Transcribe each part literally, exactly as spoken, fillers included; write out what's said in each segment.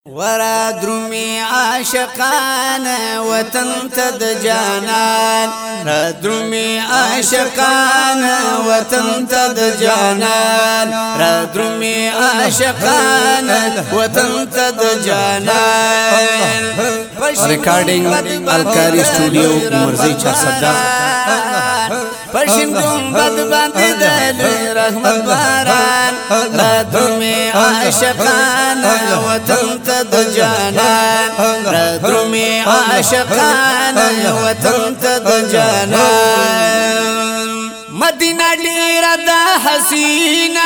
ورا درمي عاشقان وطن تد جانان را درمي عاشقان وطن تد جانان را درمي عاشقان وطن تد جانان recording अलकारी studio उमरजी चारसदा पश्चिम गुंबद बांधे दल रहमत बारान ला दुमे आशिकान वतन तद जानान ला दुमे आशिकान वतन तद जानान मदीना डेरा दा हसीना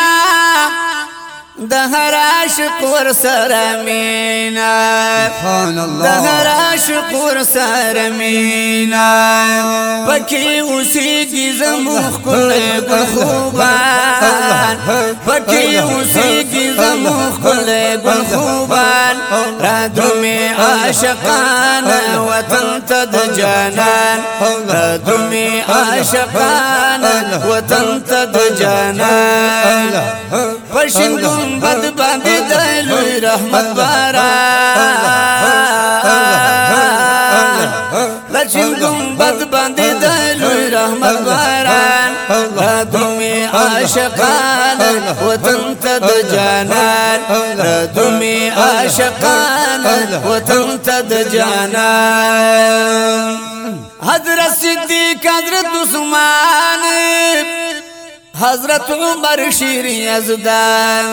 दहरा शुक्र सरमीना दहरा शुक्र सरमीना पकी उसी की ज़मुख़ कुले गुलखुबान पकी उसी की ज़मुख़ कुले गुलखुबान राधों में आशिकान वतन तद जानान राधों में आशिकान वतन तद जानान पश्चिम गुंबद बांधे दल रहमत बारान पश्चिम गुंबद बांधे दल रहमत बारान राधों में आशिकान वतन तद जानान राधों में आशिकान वतन तद जानान हज़रत सिद्दीक़ हज़रत उस्मान हज़रत उमर शीर यज़दान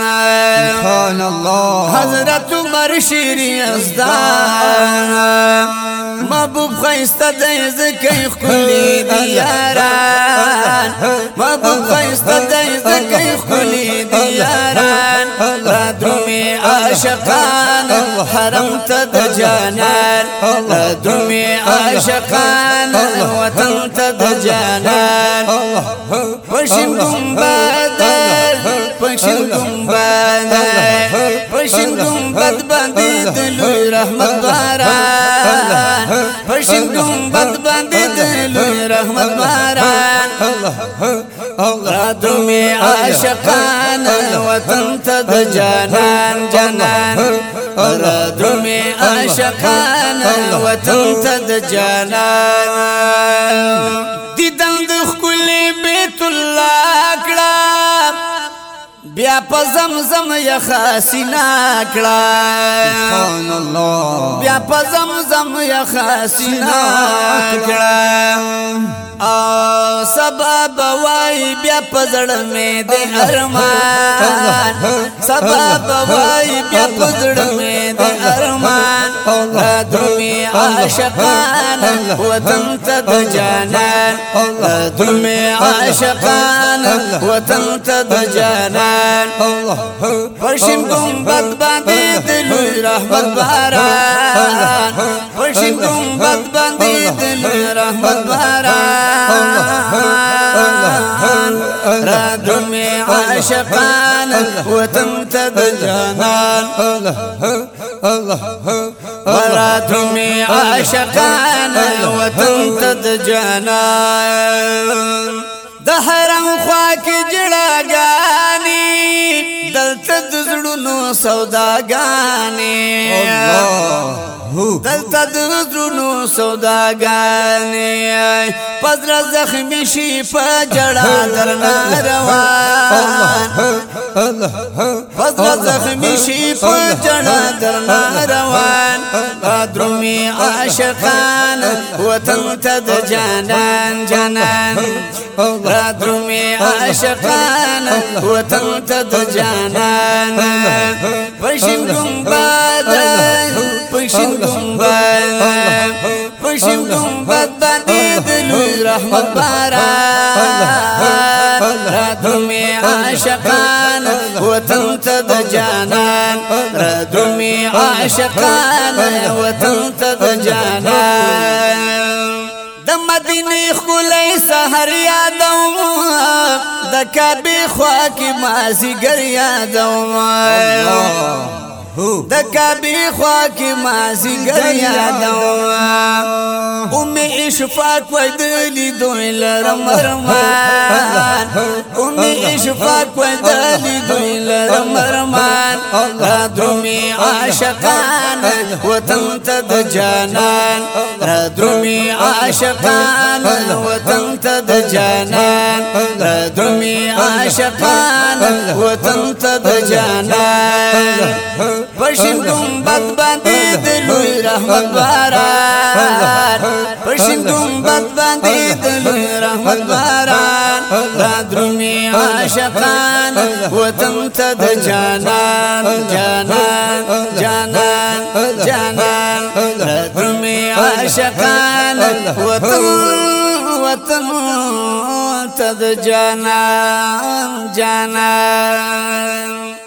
हज़रत उमर शीर यज़दान महबूब ख़ैस्ता दैज़ कई खुली दियारान महबूब ख़ैस्ता दैज़ कई खुली दियारान राधों में आशिकान हरम तद जानान राधों में आशिकान वतन तद जानान पश्चिम गुंबद पश्चिम गुंबद पश्चिम गुंबद बांधे दिल रहमत बारान पश्चिम गुंबद बांधे दिल रहमत बारान राधों में आशिकान वतन तद जानान जानान राधों में आशिकान वतन तद जानान दीदन दुखुले बेतुल्लाह कड़ा बिया प ज़मज़म या खासिना कड़ा बिया प ज़मज़म या खासिना कड़ा सबब वाई बिया पजड़ में दे अरमान सबब वाई बिया पजड़ में दे अरमान राधों में आशिकान वतन तद जानान राधों में आशिकान वतन तद जानान पश्चिम गुंबद बांधे दिल रहमत बारान पश्चिम गुंबद बांधे दिल रहमत बारान राधों में आशिकान वतन तद जानान राधों में आशिकान वतन तद जानान दहरम ख्वा की जड़ा गानी दलता दुज़ड़ुनो सौदा गाने दलता दुज़ड़ुनो सौदा गाने पज़रा ज़ख्मी शीपा जड़ा दरना रवान पज़रा ज़ख्मी शीपा जड़ा दरना रवान राधों में आशिकान वतन तद जानान जानान राधों में आशिकान वतन तद जानान पश्चिम गुंबद पश्चिम गुंबद पश्चिम गुंबद बांधे दिल रहमत बारान राधों में आशिकान वतन तद जानान राधों में आशिकान वतन तद जानान द मदीने खुले सहर यादों द काबे ख्वा की माज़ीगर यादों د کعبه خوا کې مازی ګر یادوا ام اشفاق ودلی دوی لرم رمان ام اشفاق ودلی دوی لرم رمان را درومی عاشقان وطن تد جانان را درومی عاشقان وطن تد جانان را درومی عاشقان وطن تد جانان پشین گنبد باندې د لوی رحمت باران پشین گنبد باندې د لوی رحمت باران را درومي عاشقان وطن ته د جانان جانان جانان جانان را درومي عاشقان وطن وطن ته د جانان جانان